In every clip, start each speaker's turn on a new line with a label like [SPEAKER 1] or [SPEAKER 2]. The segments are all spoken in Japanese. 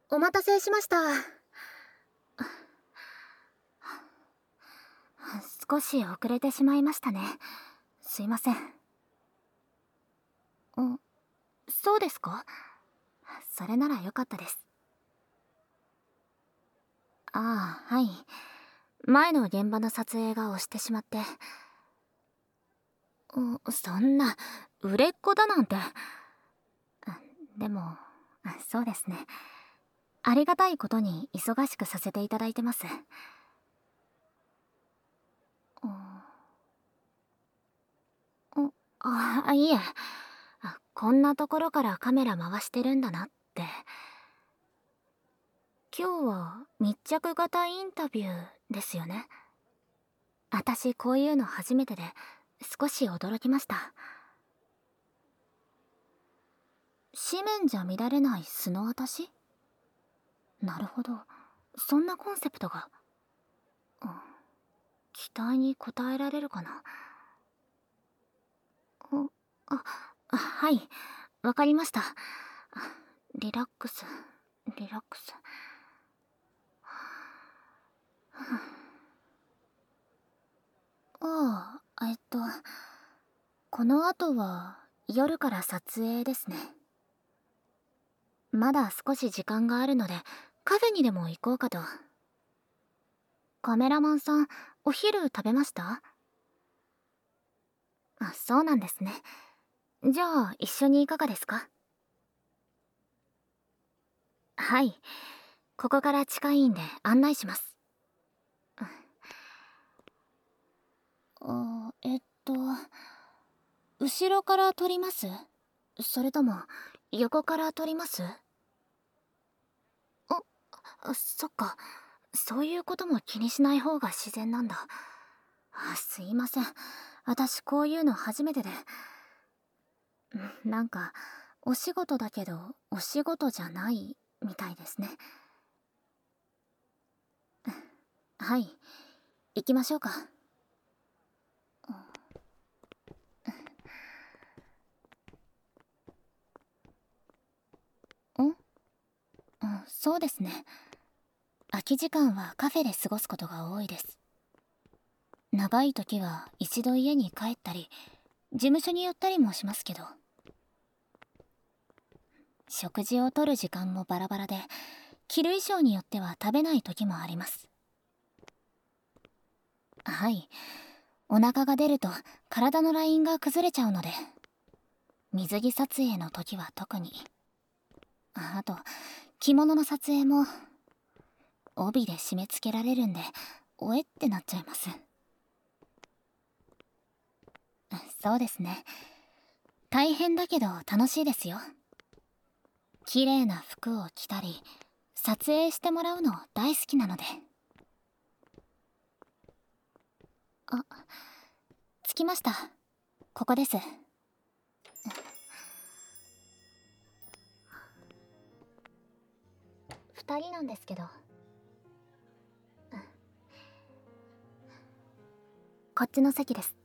[SPEAKER 1] お待たせしました。
[SPEAKER 2] 少し遅れてしまいましたね。すいません。そうですか？それならよかったです。ああ、はい。前の現場の撮影が押してしまって。そんな、売れっ子だなんて。でも、そうですね。ありがたいことに忙しくさせていただいてます。いえ。こんなところからカメラ回してるんだなって。今日は密着型インタビューですよね。私こういうの初めてで少し驚きました。紙面じゃ見られない素の私？なるほど。そんなコンセプトが。期待に応えられるかな。あ、はい。わかりました。リラックス、リラックス。この後は夜から撮影ですね。まだ少し時間があるのでカフェにでも行こうかと。カメラマンさん、お昼食べました？そうなんですね。じゃあ一緒にいかがですか？はい。ここから近いんで案内します。あ、後ろから撮ります？それとも横から撮ります？そっか。そういうことも気にしない方が自然なんだ。すいません。私こういうの初めてで。なんか、お仕事だけど、お仕事じゃないみたいですね。はい。行きましょうか。そうですね。空き時間はカフェで過ごすことが多いです。長い時は一度家に帰ったり、事務所に寄ったりもしますけど。食事をとる時間もバラバラで、着る衣装によっては食べない時もあります。はい。お腹が出ると体のラインが崩れちゃうので、水着撮影の時は特に。あと、着物の撮影も、帯で締め付けられるんで、おえってなっちゃいます。そうですね。大変だけど楽しいですよ。綺麗な服を着たり、撮影してもらうの大好きなので。着きました。ここです。二人なんですけど。こっちの席ですって。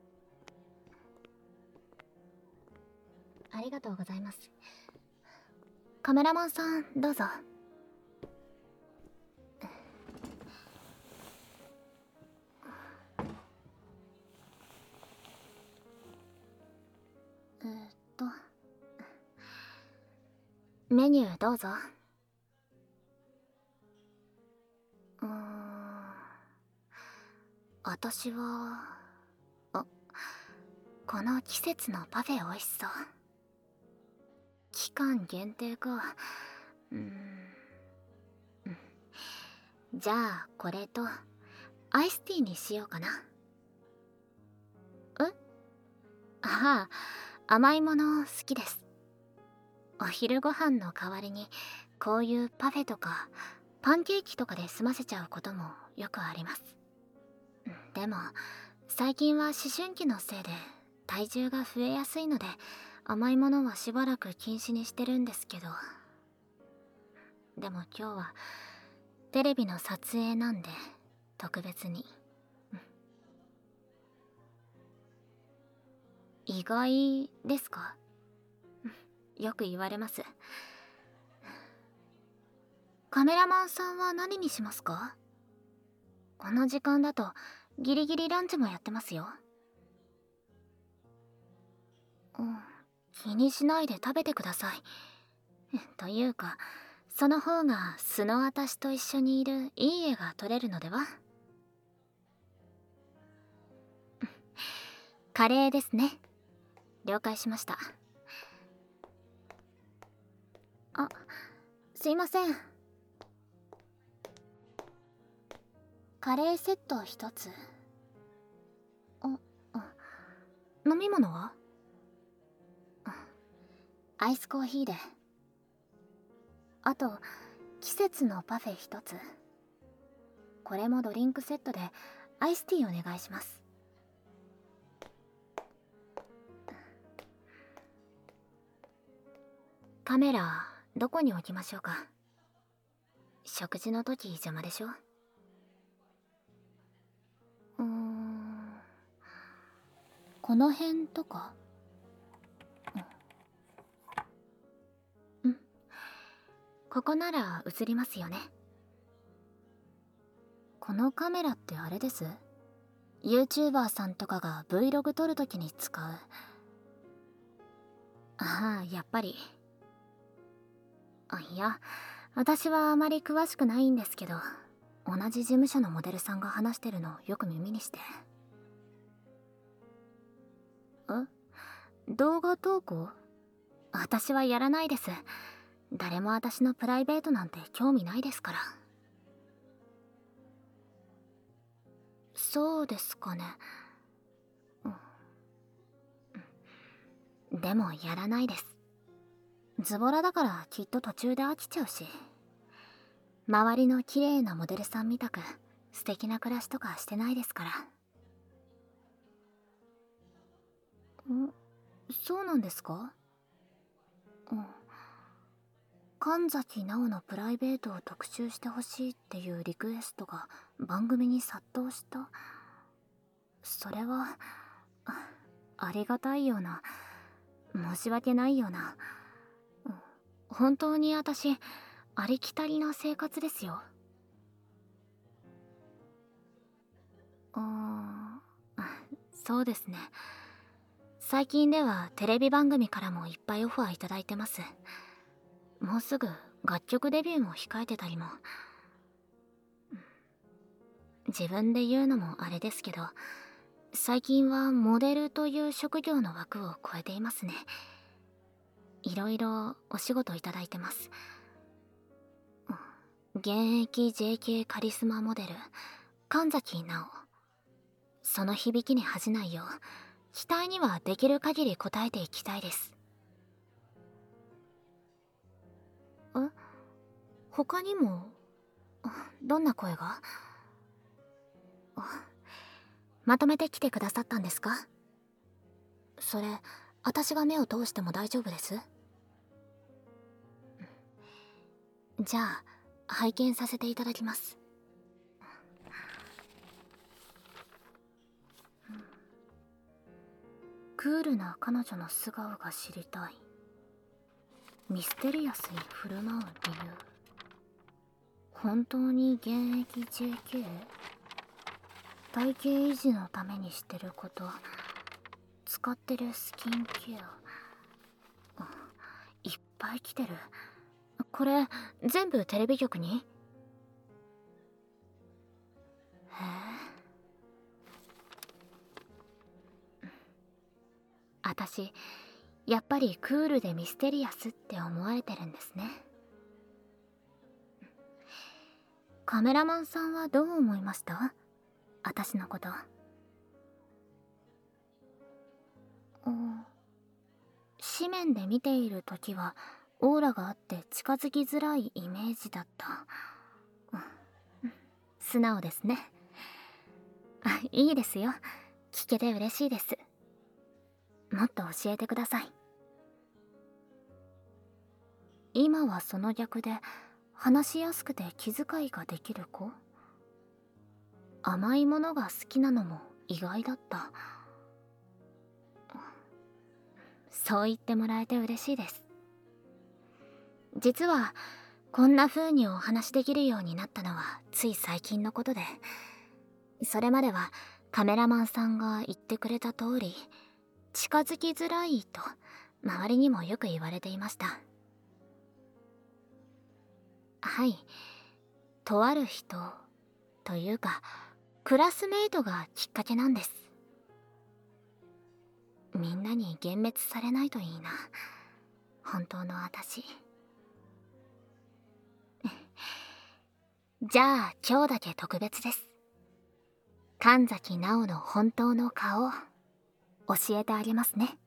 [SPEAKER 2] ありがとうございます。カメラマンさん、どうぞ。えーっとメニューどうぞ。私はあこの季節のパフェ美味しそう。期間限定か。じゃあこれとアイスティーにしようかな。ああ、甘いもの好きです。お昼ご飯の代わりにこういうパフェとかパンケーキとかで済ませちゃうこともよくあります。でも最近は思春期のせいで体重が増えやすいので甘いものはしばらく禁止にしてるんですけど、でも今日はテレビの撮影なんで特別に。意外ですか？よく言われます。 カメラマンさんは何にしますか？この時間だとギリギリランチもやってますよ。うん、気にしないで食べてください。というか、その方が素の私と一緒にいるいい絵が撮れるのでは？カレーですね。了解しました。あ、すいません。カレーセット一つ。飲み物は？アイスコーヒーで。あと、季節のパフェ一つ。これもドリンクセットでアイスティーお願いします。カメラどこに置きましょうか？食事の時邪魔でしょ？この辺とか？うん。ここなら映りますよね。このカメラってあれです？ YouTuber さんとかが Vlog 撮るときに使う。ああ、やっぱり。いや、私はあまり詳しくないんですけど、同じ事務所のモデルさんが話してるのをよく耳にして。動画投稿？私はやらないです。誰も私のプライベートなんて興味ないですから。そうですかね。でもやらないです。ズボラだからきっと途中で飽きちゃうし。周りの綺麗なモデルさんみたく素敵な暮らしとかしてないですから。そうなんですか？神崎直のプライベートを特集してほしいっていうリクエストが番組に殺到した。それはありがたいような、申し訳ないような。本当に私ありきたりな生活ですよ。そうですね。最近ではテレビ番組からもいっぱいオファーいただいてます。もうすぐ楽曲デビューも控えてたりも。自分で言うのもあれですけど、最近はモデルという職業の枠を超えていますね。いろいろお仕事いただいてます。現役 JK カリスマモデル神崎直。その響きに恥じないよう期待にはできる限り応えていきたいです。他にもどんな声が？まとめて来てくださったんですか？それ私が目を通しても大丈夫です？じゃあ拝見させていただきます。クールな彼女の素顔が知りたい。ミステリアスに振る舞う理由。本当に現役 JK？ 体型維持のためにしてること、使ってるスキンケア、いっぱい来てる。これ全部テレビ局に？へえ。私やっぱりクールでミステリアスって思われてるんですね。カメラマンさんはどう思いました？私のこと。紙面で見ている時はオーラがあって近づきづらいイメージだった。素直ですね。いいですよ。聞けて嬉しいです。もっと教えてください。今はその逆で話しやすくて気遣いができる子？甘いものが好きなのも意外だった。そう言ってもらえて嬉しいです。実はこんな風にお話できるようになったのはつい最近のことで、それまではカメラマンさんが言ってくれた通り、近づきづらいと周りにもよく言われていました。はい、とある人というかクラスメイトがきっかけなんです。みんなに幻滅されないといいな、本当の私。じゃあ今日だけ特別です。神崎直の本当の顔教えてあげますね。